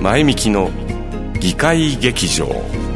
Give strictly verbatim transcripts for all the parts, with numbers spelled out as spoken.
前みきの議会劇場。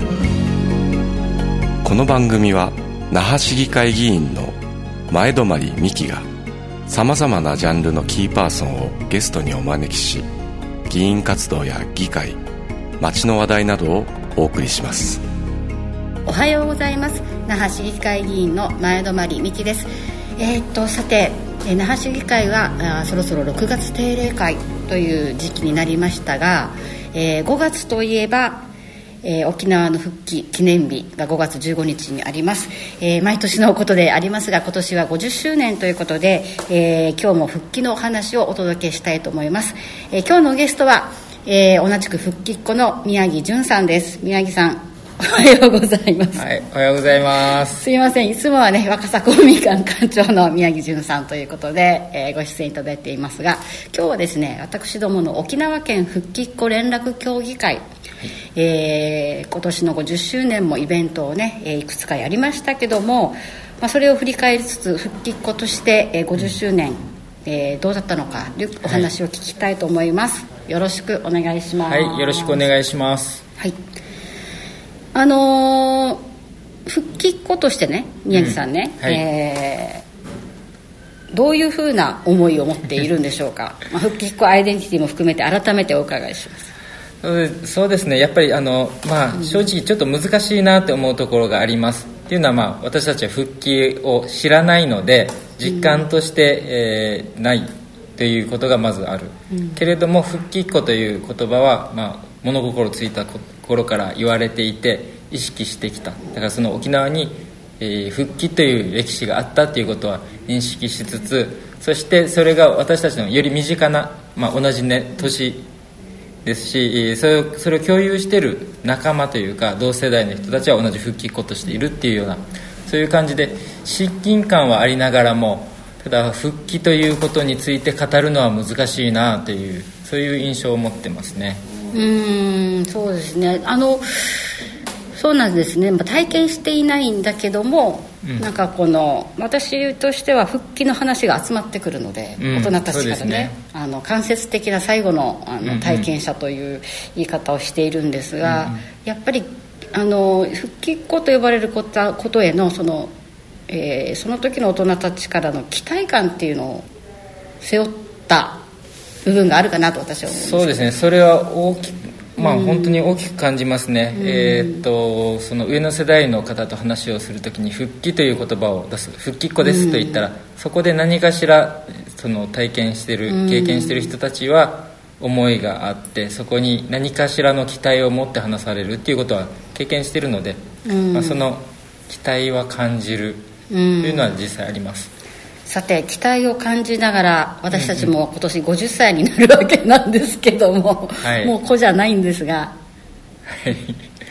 この番組は那覇市議会議員の前泊美希がさまざまなジャンルのキーパーソンをゲストにお招きし、議員活動や議会、街の話題などをお送りします。 おはようございます。那覇市議会議員の前泊美希です。えー、っとさて那覇市議会はあそろそろろくがつ定例会という時期になりましたが、えー、ごがつといえば、えー、沖縄の復帰記念日がごがつじゅうごにちにあります。えー、毎年のことでありますが、今年はごじゅっしゅうねんということで、えー、今日も復帰のお話をお届けしたいと思います。えー、今日のゲストは、えー、同じく復帰っ子の宮城純さんです。宮城さん、おはようございます。 はい、おはようございます。 すいません、いつもはね若狭公民館館長の宮城純さんということで、えー、ご出演いただいていますが、今日はですね、私どもの沖縄県復帰っ子連絡協議会、はい、えー、今年のごじゅっしゅうねんもイベントをね、えー、いくつかやりましたけども、まあ、それを振り返りつつ復帰っ子として、えー、ごじゅっしゅうねん、えー、どうだったのかお話を聞きたいと思います。はい、よろしくお願いします。 はい、よろしくお願いします。 はい、あのー、復帰っ子としてね、宮城さんね、うん、はい、えー、どういうふうな思いを持っているんでしょうか。まあ、復帰っ子アイデンティティも含めて改めてお伺いします。 そうですね、やっぱりあの、まあ、正直ちょっと難しいなって思うところがあります。っていうのは、まあ、私たちは復帰を知らないので実感として、うん、えー、ないということがまずある、うん、けれども復帰っ子という言葉は、まあ、物心ついた頃から言われていて意識してきた。だからその沖縄に、えー、復帰という歴史があったということは認識しつつ、そしてそれが私たちのより身近な、まあ、同じ、ね、年ですし、それを、それを共有している仲間というか同世代の人たちは同じ復帰っ子としているっていうような、そういう感じで親近感はありながらも、ただ復帰ということについて語るのは難しいなという、そういう印象を持ってますね。 うーん、そうですね、あのそうなんですね、体験していないんだけども、うん、なんかこの私としては復帰の話が集まってくるので、うん、大人たちから ね, ねあの間接的な最後 の, あの体験者という言い方をしているんですが、うんうん、やっぱりあの復帰っ子と呼ばれること、ことへの その、えー、その時の大人たちからの期待感っていうのを背負った部分があるかなと私は思うんです。 そうですね、それは大きく、まあ、本当に大きく感じますね。うん、えー、っとその上の世代の方と話をするときに復帰という言葉を出す、復帰っ子ですと言ったら、うん、そこで何かしらその体験してる、経験してる人たちは思いがあって、そこに何かしらの期待を持って話されるっていうことは経験してるので、うん、まあ、その期待は感じるというのは実際あります。 さて、期待を感じながら私たちも今年ごじゅっさいになるわけなんですけども、はい、もう子じゃないんですが、はい、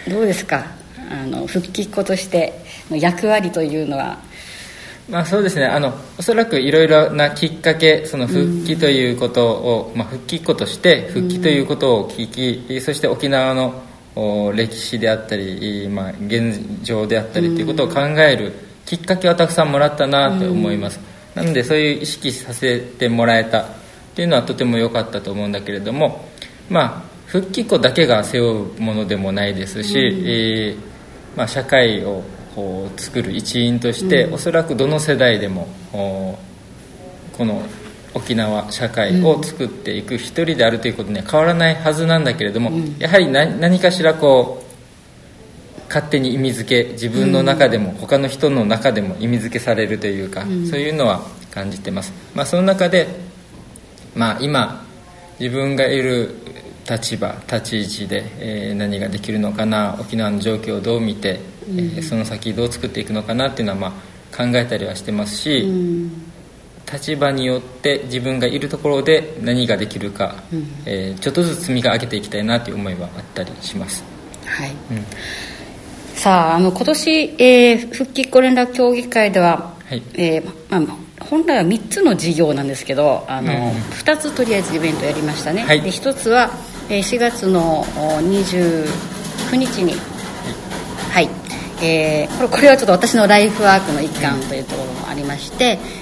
どうですか、あの復帰っ子としての役割というのは。 まあ、そうですね、あのおそらくいろいろなきっかけ、その復帰ということを、うん、まあ、復帰っ子として復帰ということを聞き、うん、そして沖縄の歴史であったり、まあ、現状であったりということを考えるきっかけはたくさんもらったなと思います。うん、なのでそういう意識させてもらえたっていうのはとても良かったと思うんだけれども、まあ、復帰っ子だけが背負うものでもないですし、うん、えーまあ、社会をこう作る一員として、うん、おそらくどの世代でもこの沖縄社会を作っていく一人であるということには変わらないはずなんだけれども、うん、やはり 何, 何かしらこう勝手に意味付け、自分の中でも、うん、他の人の中でも意味付けされるというか、うん、そういうのは感じてます。まあ、その中で、まあ、今自分がいる立場立ち位置で、えー、何ができるのかな、沖縄の状況をどう見て、うん、えー、その先どう作っていくのかなっていうのは、まあ、考えたりはしてますし、うん、立場によって自分がいるところで何ができるか、うん、えー、ちょっとずつ積み上げていきたいなという思いはあったりします。 はい、うん、さあ、あの今年、えー、復帰っ子連絡協議会では、はい、えーまあ、本来はみっつの事業なんですけど、あの、うん、ふたつとりあえずイベントやりましたね。はい、でひとつは、えー、しがつのにじゅうくにちに、はい、えー、これ、これはちょっと私のライフワークの一環というところもありまして、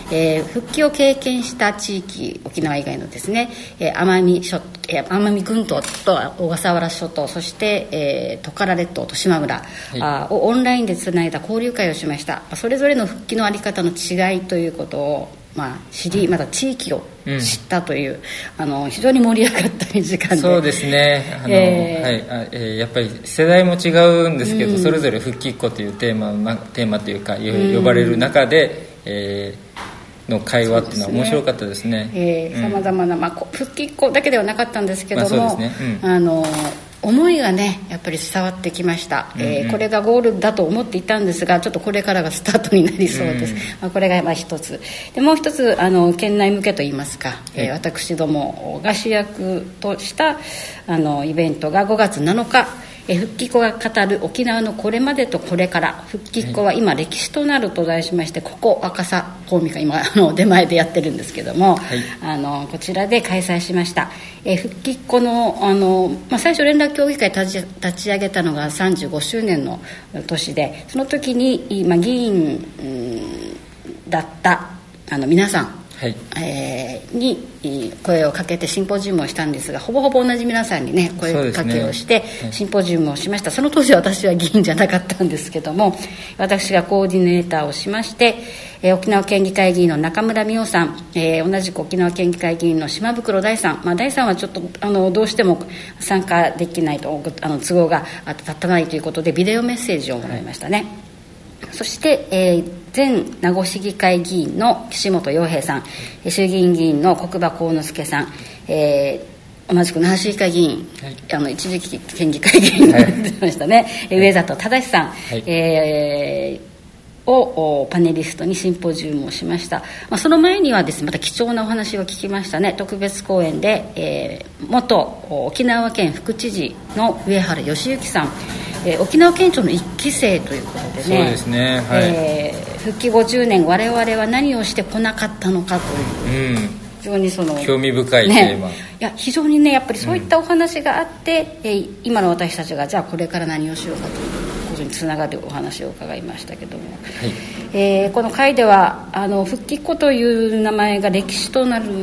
えー、復帰を経験した地域、沖縄以外のですね、えー、奄美諸、えー、奄美群島と小笠原諸島、そして、えー、トカラ列島と島村、はい、あをオンラインでつないだ交流会をしました。それぞれの復帰の在り方の違いということを、まあ、知り、また地域を知ったという、うん、あの非常に盛り上がった時間で。 そうですね、あの、えーはいあえー、やっぱり世代も違うんですけど、うん、それぞれ復帰っ子というテーマ、ま、テーマというか呼ばれる中で、うんえー、の会話っていうのは面白かったですね。 さまざまな、まあ、復帰っ子だけではなかったんですけども、 まあそうですねうん、 あの思いがねやっぱり伝わってきました、うんうんえー、これがゴールだと思っていたんですが、ちょっとこれからがスタートになりそうです、うんまあ、これがまあ一つで、もう一つあの県内向けといいますか、えー、私どもが主役としたあのイベントがごがつなのか、え復帰っ子が語る沖縄のこれまでとこれから、復帰っ子は今歴史となると題しまして、ここ若狭公民館今あの出前でやってるんですけども、はい、あのこちらで開催しました。え復帰っ子の、あの、まあ、最初連絡協議会立ち、立ち上げたのがさんじゅうごしゅうねんの年で、その時に、まあ、議員、うん、だったあの皆さんはいえー、に声をかけてシンポジウムをしたんですが、ほぼほぼ同じ皆さんにね声かけをしてシンポジウムをしました。 そ,、ねはい、その当時は私は議員じゃなかったんですけども、私がコーディネーターをしまして、えー、沖縄県議会議員の中村美代さん、えー、同じく沖縄県議会議員の島袋大さん、まあ、大さんはちょっとあのどうしても参加できないと、あの都合が立たないということでビデオメッセージをもらいましたね。そして、えー、前名護市議会議員の岸本洋平さん、衆議院議員の国場幸之助さん、えー、同じく那覇市議会議員、はい、あの一時期県議会議員になってましたね、はい、上里忠さん、はいえーをパネリストにシンポジウムをしました、まあ、その前にはですねまた貴重なお話を聞きましたね。特別講演で、えー、元沖縄県副知事の上原義行さん、えー、沖縄県庁の一期生ということでね、 そうですね、はいえー、復帰ごじゅうねん我々は何をしてこなかったのかという、うん、非常にその興味深いテーマ、 ね、いや非常にねやっぱりそういったお話があって、うんえー、今の私たちがじゃあこれから何をしようかということにつながるお話を伺いましたけども、はいえー、この会ではあの復帰っ子という名前が歴史となる、うんうん、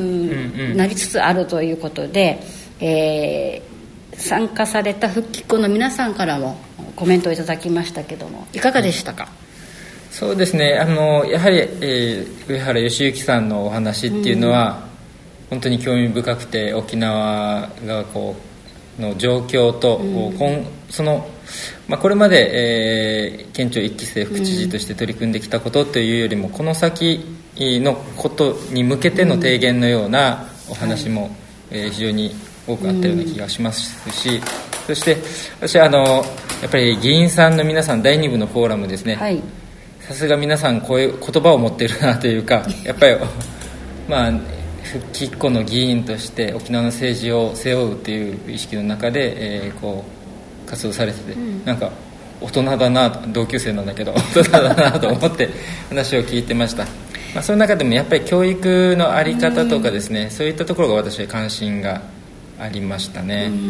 なりつつあるということで、えー、参加された復帰っ子の皆さんからもコメントをいただきましたけども、いかがでしたか？はい、 そうですね、あのやはり、えー、上原義行さんのお話っていうのは、うん、本当に興味深くて、沖縄がこうの状況と、うん、そのまあ、これまで、えー、県庁一期生副知事として取り組んできたことというよりも、うん、この先のことに向けての提言のようなお話も、うんはいえー、非常に多くあったような気がしますし、うん、そして私はあのやっぱり議員さんの皆さんだいに部のフォーラムですね、さすが皆さんこういう言葉を持っているなというかやっぱりまあ復帰っ子の議員として沖縄の政治を背負うという意識の中で、えー、こう活動されてて、うん、なんか大人だな、同級生なんだけど大人だなと思って話を聞いてました、まあ、その中でもやっぱり教育の在り方とかですね、うん、そういったところが私は関心がありましたね、うんうん、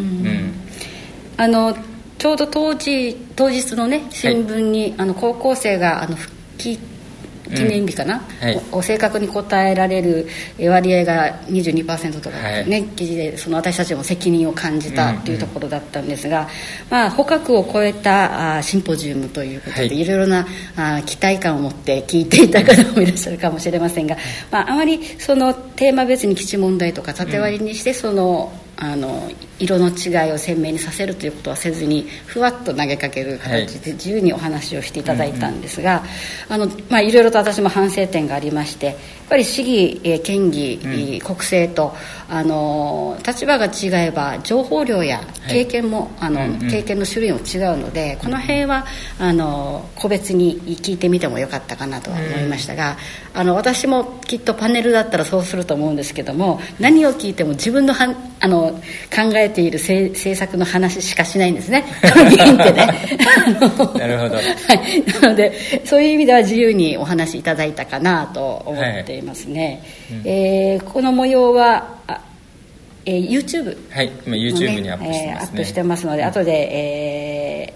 あのちょうど当時当日のね新聞に、はい、あの高校生があの復帰記念日かな、うんはい、お正確に答えられる割合が にじゅうにパーセント とか、ねはい、記事でその私たちも責任を感じたというところだったんですが、うんうんまあ、捕獲を超えたあシンポジウムということで、はい、いろいろなあ期待感を持って聞いていた方もいらっしゃるかもしれませんが、まあ、あまりそのテーマ別に基地問題とか縦割りにしてその、うん、あの色の違いを鮮明にさせるということはせずにふわっと投げかける形で自由にお話をしていただいたんですが、はいうんうんあのまあ、いろいろと私も反省点がありまして、やっぱり市議、えー、県議、うん、国政とあの立場が違えば情報量や経験も、はい、あのうんうん、経験の種類も違うので、この辺はあの個別に聞いてみてもよかったかなとは思いましたが、うん、あの私もきっとパネルだったらそうすると思うんですけども、何を聞いても自分のはあの考えている政策の話しかしないんですね議員ってねなるほど、はい、 なのでそういう意味では自由にお話しいただいたかなと思っていますね、はいうんえー、この模様はえー、YouTube、 はい、今 YouTube にアップしてますね、 えー、アップしてますので、うん、後で、えー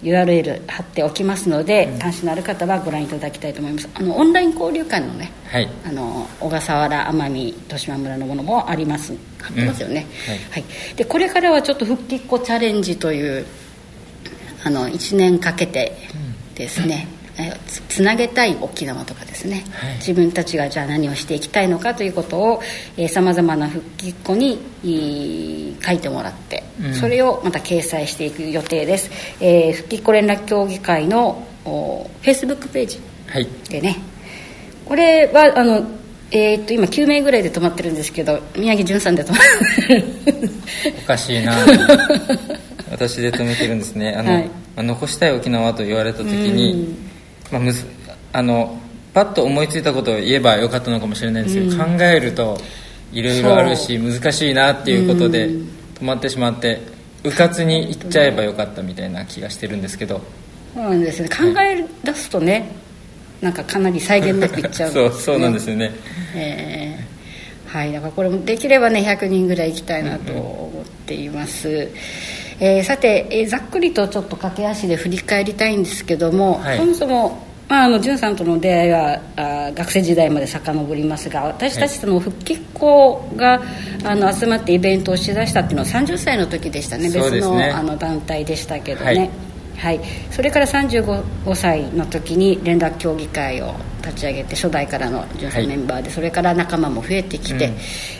ユーアールエル 貼っておきますので、うん、関心のある方はご覧いただきたいと思います。あのオンライン交流会のね、はい、あの小笠原、奄美、十島村のものもあります。貼ってますよね、うんはいはい、でこれからはちょっと復帰っ子チャレンジというあのいちねんかけてですね、うん、つ, つなげたい沖縄とかですね、はい、自分たちがじゃあ何をしていきたいのかということをさまざまな復帰っ子に書いてもらって、うん、それをまた掲載していく予定です。えー、復帰っ子連絡協議会のフェイスブックページでね、はい、これはあの、えー、っと今きゅうめいぐらいで止まってるんですけど、宮城淳さんで止まってるおかしいな私で止めてるんですね。あの、はい、まあ、残したい沖縄と言われた時に、まあ、むずあのパッと思いついたことを言えばよかったのかもしれないんですけど、考えるといろいろあるし難しいなっていうことで止まってしまって、うかつに言っちゃえばよかったみたいな気がしてるんですけど、 そうなんですね、考え出すとね、はい、なんかかなり再現なくいっちゃうんですね。 そう、そうなんですよね、 えー、はい、だからこれもできればねひゃくにんぐらい行きたいなと思っています、うんうん。えー、さて、えー、ざっくりとちょっと駆け足で振り返りたいんですけども、はい、そもそも、まあ、あの淳さんとの出会いはあ学生時代まで遡りますが、私たちとの復帰っ子があの集まってイベントをしだしたっていうのはさんじゅっさいの時でしたね。別 の, あの団体でしたけどね、はいはい、それからさんじゅうごさいの時に連絡協議会を立ち上げて、初代からの淳さんメンバーで、はい、それから仲間も増えてきて、うん、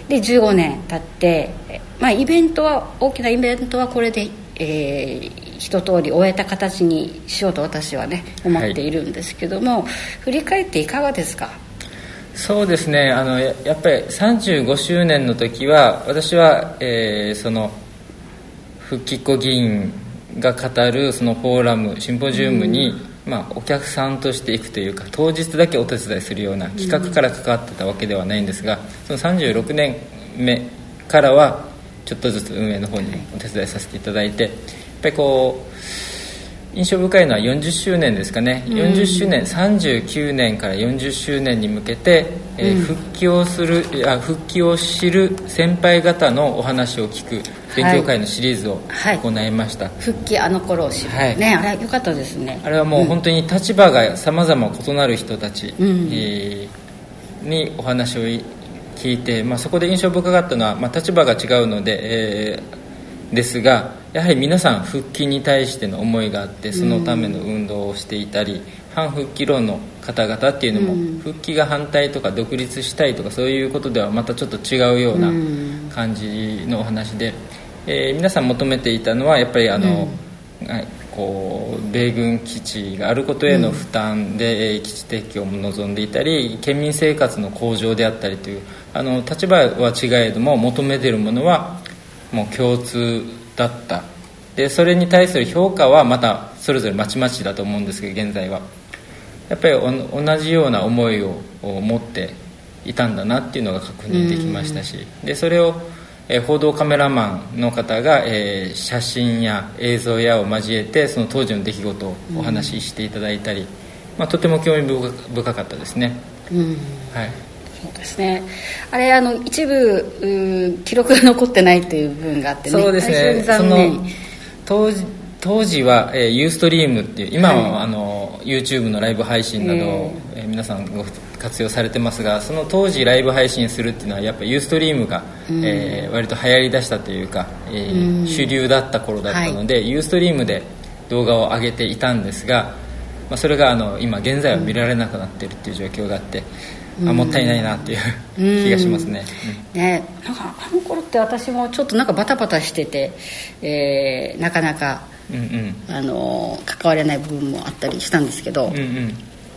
でじゅうごねん経って、まあ、イベントは大きなイベントはこれで、えー、一通り終えた形にしようと私はね思っているんですけども、はい、振り返っていかがですか？ そうですね、あの や, やっぱりさんじゅうごしゅうねんの時は私は、えー、その復帰っ子議員が語るそのフォーラムシンポジウムに、うん、まあ、お客さんとして行くというか当日だけお手伝いするような企画から関わってたわけではないんですが、そのさんじゅうろくねんめからはちょっとずつ運営の方にお手伝いさせていただいて、やっぱりこう印象深いのはよんじゅっしゅうねんですかね、うん、よんじゅっしゅうねんさんじゅうきゅうねんからよんじゅっしゅうねんに向けて、えーうん、復帰をするあ復帰を知る先輩方のお話を聞く勉強会のシリーズを行いました、はいはい、 復帰あの頃を知る、はい、ね、あれ良かったですね。 あれはもう本当に立場がさまざま異なる人たち、うん、えー、にお話を聞いて、まあ、そこで印象深かったのは、まあ、立場が違うので、えー、ですがやはり皆さん復帰に対しての思いがあって、そのための運動をしていたり、うん、反復帰論の方々っていうのも、うん、復帰が反対とか独立したいとかそういうことではまたちょっと違うような感じのお話で、えー、皆さん求めていたのはやっぱりあの、うん、こう米軍基地があることへの負担で、うん、基地撤去も望んでいたり、県民生活の向上であったりという、あの立場は違えども求めているものはもう共通だった。でそれに対する評価はまたそれぞれまちまちだと思うんですけど、現在はやっぱり同じような思いを持っていたんだなっていうのが確認できましたし、でそれをえ報道カメラマンの方が、えー、写真や映像やを交えてその当時の出来事をお話ししていただいたり、うん、まあ、とても興味深かったですね、うん、はい、 そうですね。あれあの一部記録が残ってないという部分があってね、 そうですね、その当時当時は、えー、ユーストリームっていう今は、はい、あの YouTube のライブ配信などを、えー、皆さんご活用されてますが、その当時ライブ配信するっていうのはやっぱユーストリームが、うん、えー、割と流行りだしたというか、えーうん、主流だった頃だったので、はい、ユーストリームで動画を上げていたんですが、まあ、それがあの今現在は見られなくなっているっていう状況があって、うん、あもったいないなっていう気がしますね、 うん、ね、なんかあの頃って私もちょっとなんかバタバタしてて、えー、なかなかうんうん、あの関われない部分もあったりしたんですけど、うんうん、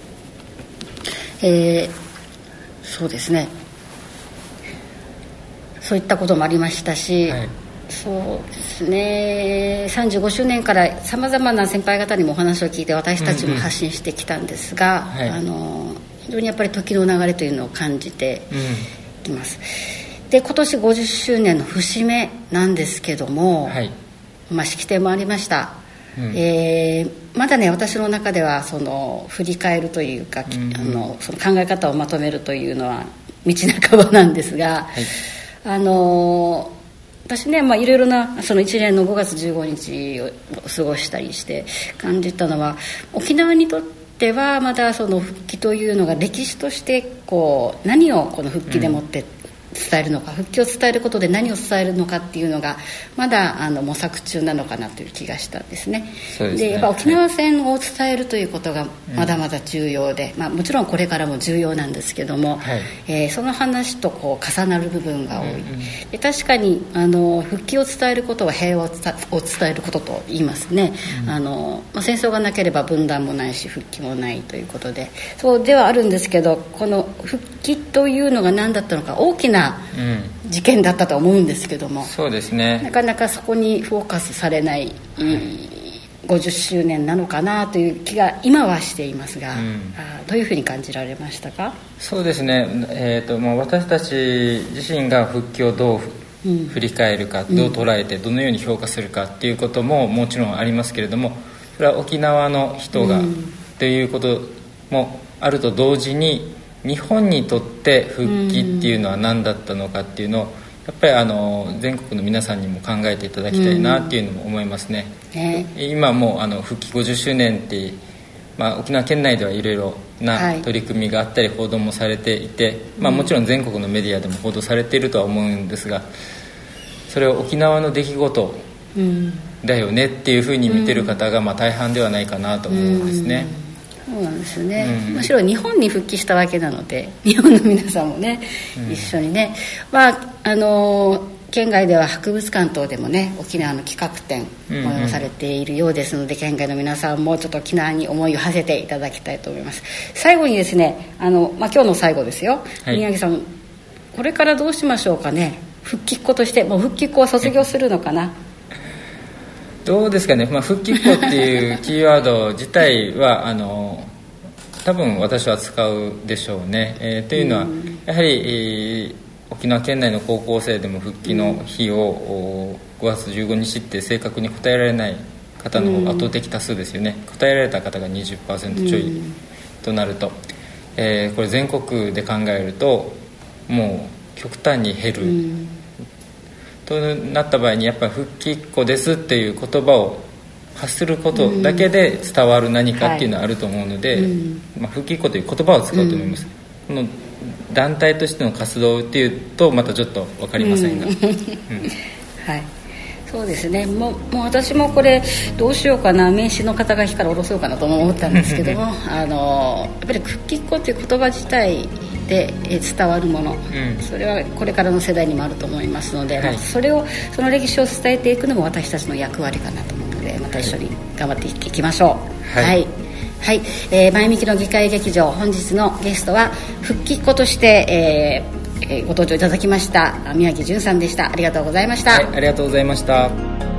えー、そうですね、そういったこともありましたし、はい、そうですね、さんじゅうごしゅうねんからさまざまな先輩方にもお話を聞いて私たちも発信してきたんですが、うんうん、あの非常にやっぱり時の流れというのを感じています、うん、で今年ごじゅっしゅうねんの節目なんですけども、はい、まあ、式典もありました、うん、えー、まだね私の中ではその振り返るというか、うんうん、あのその考え方をまとめるというのは道半ばなんですが、はい、あの私ね、まあ、いろいろなそのいちねんのごがつじゅうごにちを過ごしたりして感じたのは、沖縄にとってはまだその復帰というのが歴史としてこう何をこの復帰でもって伝えるのか、うん、復帰を伝えることで何を伝えるのかっていうのがまだあの模索中なのかなという気がしたんですね。 そうですね。 でやっぱ沖縄戦を伝えるということがまだまだ重要で、うんまあ、もちろんこれからも重要なんですけども、はいえー、その話とこう重なる部分が多い、うんうん、で確かにあの復帰を伝えることは平和を伝えることと言いますね、うんあのまあ、戦争がなければ分断もないし復帰もないということでそうではあるんですけど、この復帰というのが何だったのか大きな事件だったと思うんですけども、うん、 そうですね、 なかなかそこにフォーカスされない、はいごじゅっしゅうねんなのかなという気が今はしていますが、うん、あどういうふうに感じられましたか？ そうですね、えーとまあ、私たち自身が復帰をどう、うん、振り返るか、どう捉えてどのように評価するかっていうことももちろんありますけれども、それは沖縄の人が、うん、ということもあると同時に日本にとって復帰っていうのは何だったのかっていうのをやっぱりあの全国の皆さんにも考えていただきたいなっていうのも思いますね、うんえー、今もうあの復帰ごじゅっしゅうねんって、まあ、沖縄県内ではいろいろな取り組みがあったり報道もされていて、はいまあ、もちろん全国のメディアでも報道されているとは思うんですが、それを沖縄の出来事だよねっていうふうに見てる方がまあ大半ではないかなと思うんですね、うんそうなんですよね、うん、むしろ日本に復帰したわけなので日本の皆さんもね、うん、一緒にね、まああの県外では博物館等でもね沖縄の企画展催されているようですので、うんうん、県外の皆さんもちょっと沖縄に思いを馳せていただきたいと思います。最後にですねあの、まあ、今日の最後ですよ、はい、宮城さんこれからどうしましょうかね。復帰っ子としてもう復帰っ子は卒業するのかなどうですかね、まあ、復帰っ子っていうキーワード自体はあの多分私は使うでしょうね、えー、というのは、うん、やはり、えー、沖縄県内の高校生でも復帰の日をごがつじゅうごにちって正確に答えられない方の方が圧倒的多数ですよね。答えられた方が にじゅっパーセント ちょいとなると、えー、これ全国で考えるともう極端に減る、うんとなった場合にやっぱり復帰っ子ですっていう言葉を発することだけで伝わる何かっていうのはあると思うので、うんはいまあ、復帰っ子という言葉を使うと思います、うん、この団体としての活動っていうとまたちょっと分かりませんが、うんうんはいそうですねもう、もう私もこれどうしようかな名刺の肩書きから下ろそうかなと思ったんですけどもあのやっぱり復帰っ子という言葉自体で伝わるもの、うん、それはこれからの世代にもあると思いますので、はい、それをその歴史を伝えていくのも私たちの役割かなと思うのでまた一緒に頑張っていきましょう。はい、はいはいえー、前向きの議会劇場本日のゲストは復帰っ子として、えーえー、ご登場いただきました宮城純さんでした。ありがとうございました。 はい、ありがとうございました。